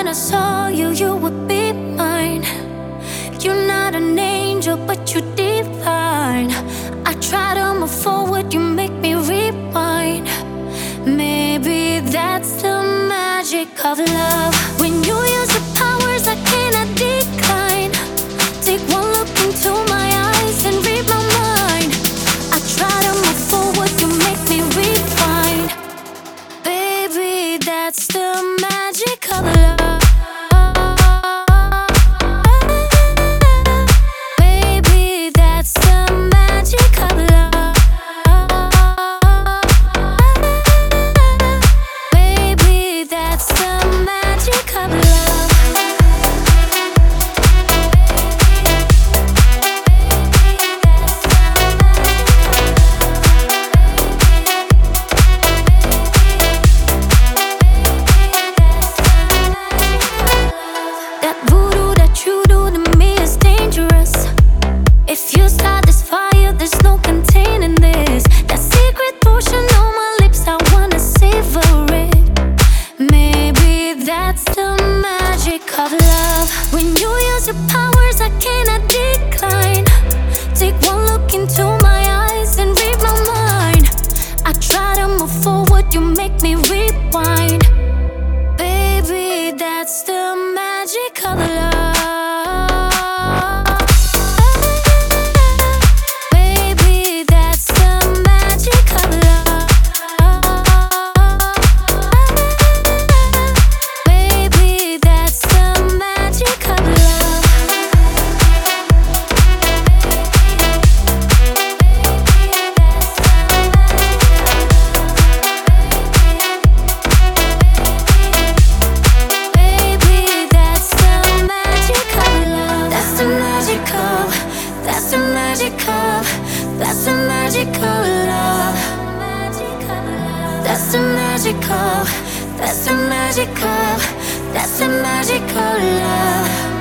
I saw you, you would be mine. You're not an angel, but you're divine. I try to move forward, you make me rewind. Maybe that's the magic of love. When you use your powers, I cannot decline. Take one look into my eyes and read my mind. I try to move forward, you make me rewind. Baby, that's the magic of love. Baby, that's the magic of love. Baby, that's the magic of love. That voodoo that you do to me is dangerous. If you start this fire, there's no containing this. That secret potion on my lips, I wanna savor it. Maybe that's the magic of love. When you use your powers, I cannot decline. Take one look into my eyes and read my mind. I try to move forward, you make me rewind. Baby, that's the magic of love. Baby, that's the magic of love. Baby, that's the magic of love. Baby, that's the magic of love. That's the magic of, that's the magic of, that's the magic of love. That's the magic of, that's the magic of, that's the magic of love.